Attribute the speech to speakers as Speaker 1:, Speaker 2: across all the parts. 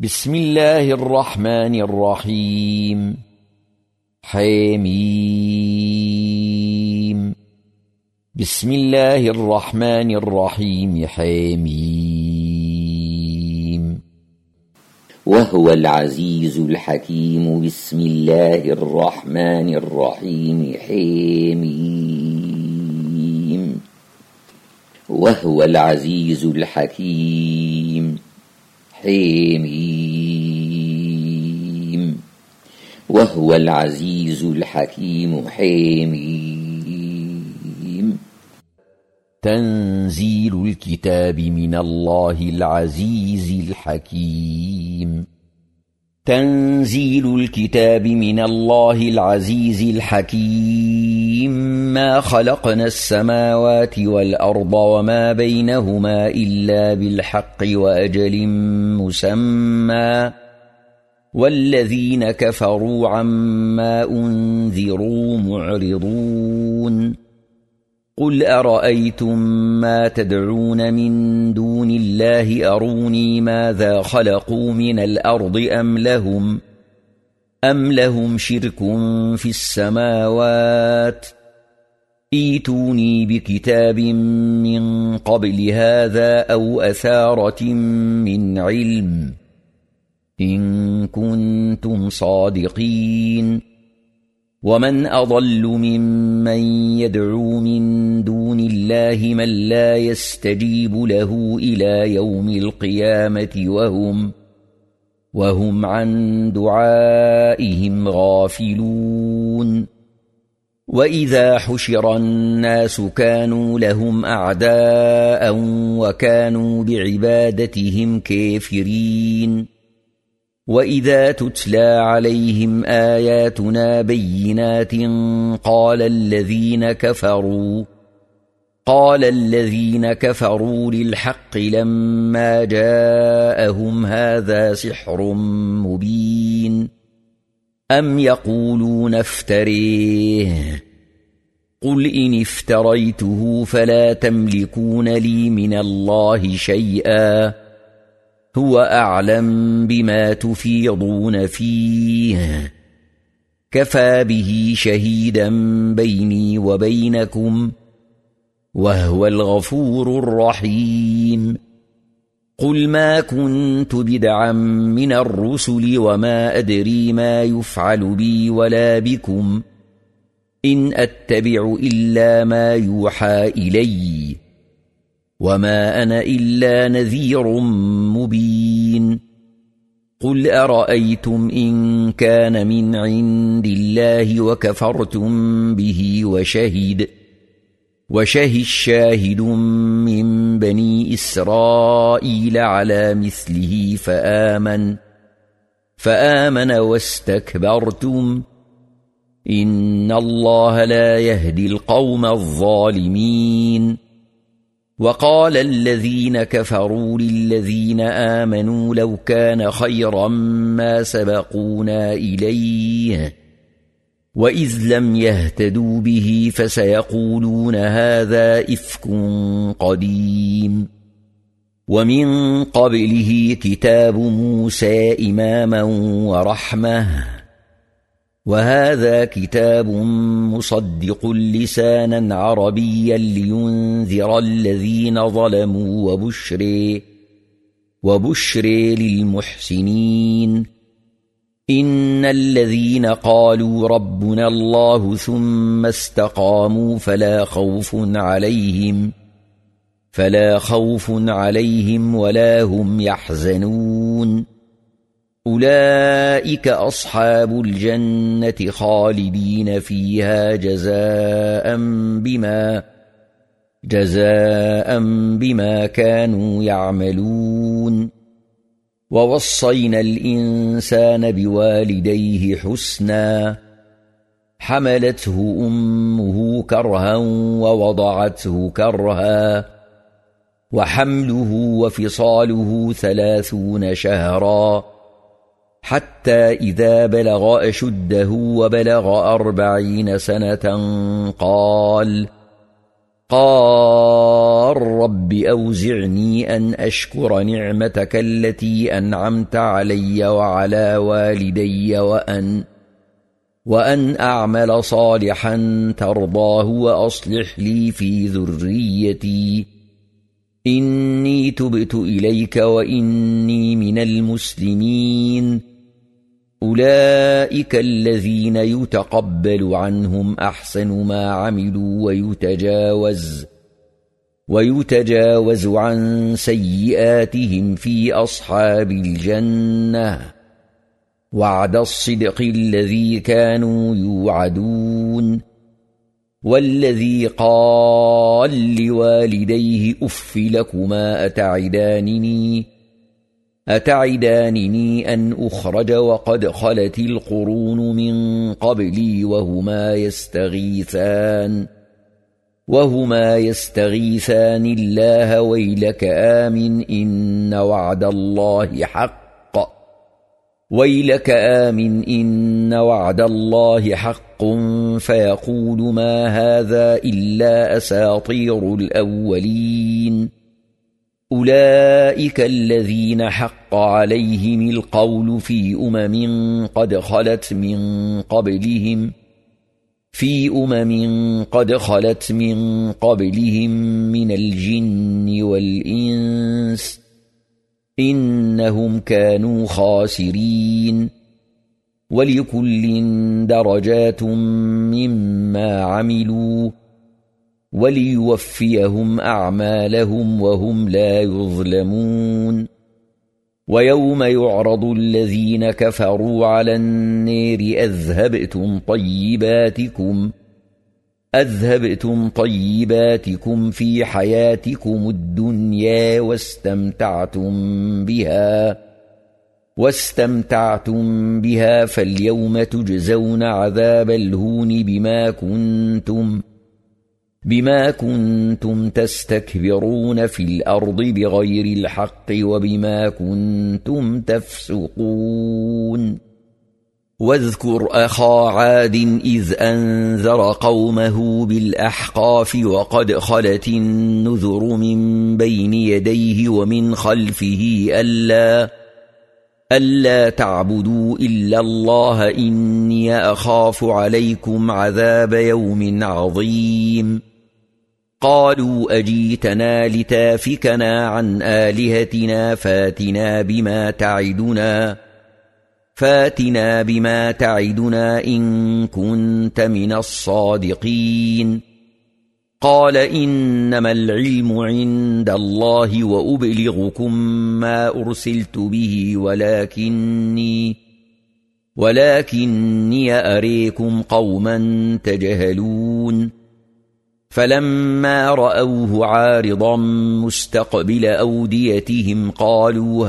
Speaker 1: بسم الله الرحمن الرحيم. حميم. بسم الله الرحمن الرحيم. حميم.
Speaker 2: وهو العزيز الحكيم. بسم الله الرحمن الرحيم. حميم. وهو العزيز الحكيم. حميم. وهو العزيز الحكيم. حميم.
Speaker 1: تنزيل الكتاب من الله العزيز الحكيم. تنزيل الكتاب من الله العزيز الحكيم. ما خلقنا السماوات والأرض وما بينهما إلا بالحق وأجل مسمى، والذين كفروا عما أنذروا معرضون. قل أرأيتم ما تدعون من دون الله أروني ماذا خلقوا من الأرض أم لهم شرك في السماوات؟ ائتوني بكتاب من قبل هذا أو أثارة من علم إن كنتم صادقين. ومن أضل ممن يدعو من دون الله من لا يستجيب له إلى يوم القيامة وهم عن دعائهم غافلون. وإذا حشر الناس كانوا لهم أعداء وكانوا بعبادتهم كافرين. وإذا تتلى عليهم آياتنا بينات قال الذين كفروا للحق لما جاءهم هذا سحر مبين. أم يقولون افتريه؟ قل إن افتريته فلا تملكون لي من الله شيئا، هو أعلم بما تفيضون فيه، كفى به شهيدا بيني وبينكم، وهو الغفور الرحيم. قل ما كنت بدعا من الرسل وما أدري ما يفعل بي ولا بكم، إن أتبع إلا ما يوحى إلي، وما أنا إلا نذير مبين. قل أرأيتم إن كان من عند الله وكفرتم به وشهد شاهد من بني إسرائيل على مثله فآمن واستكبرتم، إن الله لا يهدي القوم الظالمين. وقال الذين كفروا للذين آمنوا لو كان خيرا ما سبقونا إليه، وإذ لم يهتدوا به فسيقولون هذا إفك قديم. ومن قبله كتاب موسى إماما ورحمة، وهذا كتاب مصدق لسانا عربيا لينذر الذين ظلموا وبشرى للمحسنين. إن الذين قالوا ربنا الله ثم استقاموا فلا خوف عليهم ولا هم يحزنون. أولئك أصحاب الجنة خالدين فيها جزاء بما كانوا يعملون. ووصينا الإنسان بوالديه حسنا، حملته أمه كرها ووضعته كرها، وحمله وفصاله 30 شهرا، حتى إذا بلغ أشده وبلغ 40 سنة قال رب أوزعني أن أشكر نعمتك التي أنعمت علي وعلى والدي وأن أعمل صالحا ترضاه وأصلح لي في ذريتي إني تبت إليك وإني من المسلمين أولئك الذين يتقبل عنهم أحسن ما عملوا ويتجاوز عن سيئاتهم في أصحاب الجنة وعد الصدق الذي كانوا يوعدون والذي قال لوالديه أف لكما أتعدانني أن أخرج وقد خلت القرون من قبلي وهما يستغيثان الله ويلك آمن إن وعد الله حق فيقول ما هذا إلا أساطير الأولين أولئك الذين حق عليهم القول في أمم قد خلت من قبلهم من الجن والإنس إنهم كانوا خاسرين ولكل درجات مما عملوا وليوفيهم أعمالهم وهم لا يظلمون ويوم يعرض الذين كفروا على النار أذهبتم طيباتكم في حياتكم الدنيا واستمتعتم بها فاليوم تجزون عذاب الهون بما كنتم تستكبرون في الأرض بغير الحق وبما كنتم تفسقون واذكر أخا عاد إذ أنذر قومه بالأحقاف وقد خلت النذر من بين يديه ومن خلفه ألا تعبدوا إلا الله إني أخاف عليكم عذاب يوم عظيم قالوا أجيتنا لتافكنا عن آلهتنا فاتنا بما تعدنا إن كنت من الصادقين قال إنما العلم عند الله وأبلغكم ما أرسلت به ولكني أريكم قوما تجهلون فلما رأوه عارضا مستقبل أوديتهم قالوا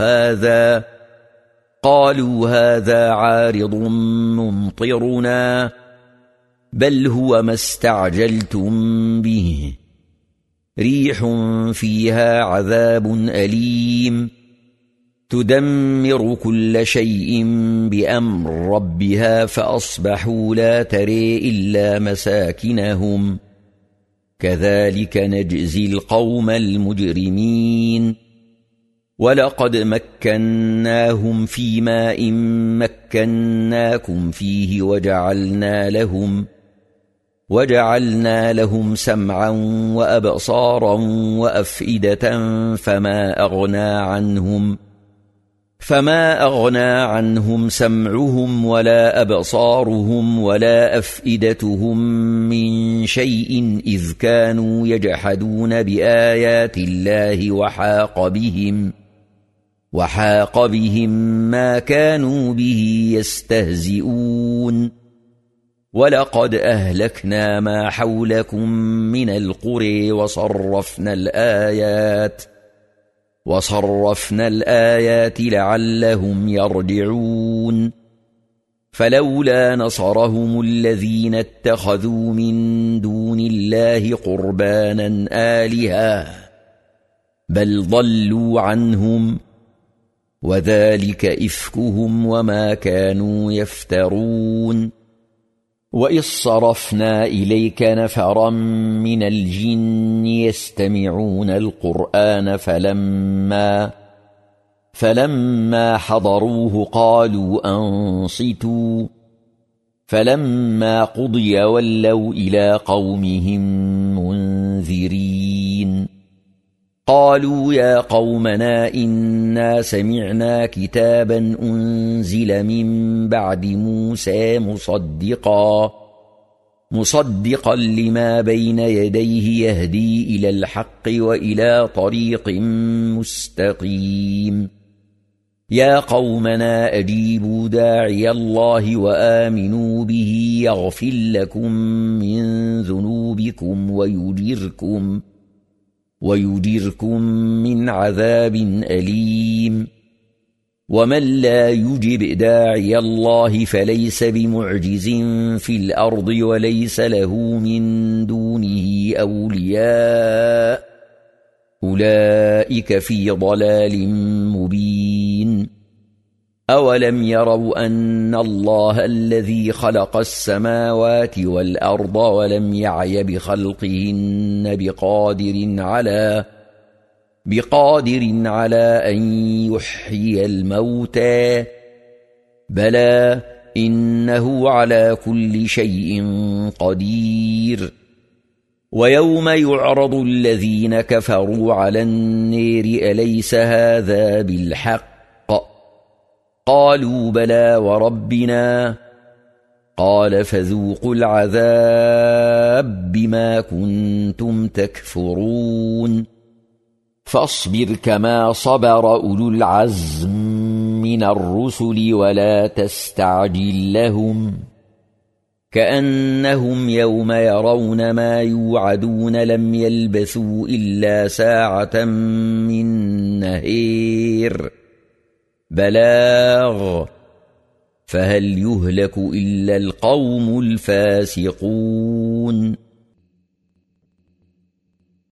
Speaker 1: هذا عارض ممطرنا بل هو ما استعجلتم به ريح فيها عذاب أليم تدمر كل شيء بأمر ربها فأصبحوا لا ترى إلا مساكنهم كذلك نجزي القوم المجرمين ولقد مكناهم في ماء مكناكم فيه وجعلنا لهم سمعا وأبصارا وأفئدة فما أغنى عنهم سمعهم ولا أبصارهم ولا أفئدتهم من شيء إذ كانوا يجحدون بآيات الله وحاق بهم ما كانوا به يستهزئون ولقد أهلكنا ما حولكم من القرى وصرفنا الآيات لعلهم يرجعون فلولا نصرهم الذين اتخذوا من دون الله قربانا آلهة بل ضلوا عنهم وذلك إفكهم وما كانوا يفترون وإذ صرفنا إليك نفرا من الجن يستمعون القرآن فلما حضروه قالوا أنصتوا فلما قضي ولوا إلى قومهم منذرين قالوا يا قومنا إنا سمعنا كتابا أنزل من بعد موسى مصدقا لما بين يديه يهدي إلى الحق وإلى طريق مستقيم يا قومنا أجيبوا داعي الله وآمنوا به يغفر لكم من ذنوبكم ويجركم من عذاب أليم ومن لا يجب داعي الله فليس بمعجز في الأرض وليس له من دونه أولياء أولئك في ضلال مبين أولم يروا أن الله الذي خلق السماوات والأرض ولم يعي بخلقهن بقادر على أن يحيي الموتى بلى إنه على كل شيء قدير ويوم يعرض الذين كفروا على النار أليس هذا بالحق قالوا بلى وربنا قال فذوقوا العذاب بما كنتم تكفرون فاصبر كما صبر أولو العزم من الرسل ولا تستعجل لهم كأنهم يوم يرون ما يوعدون لم يلبثوا إلا ساعة من نهير بلاغ فهل يهلك إلا القوم الفاسقون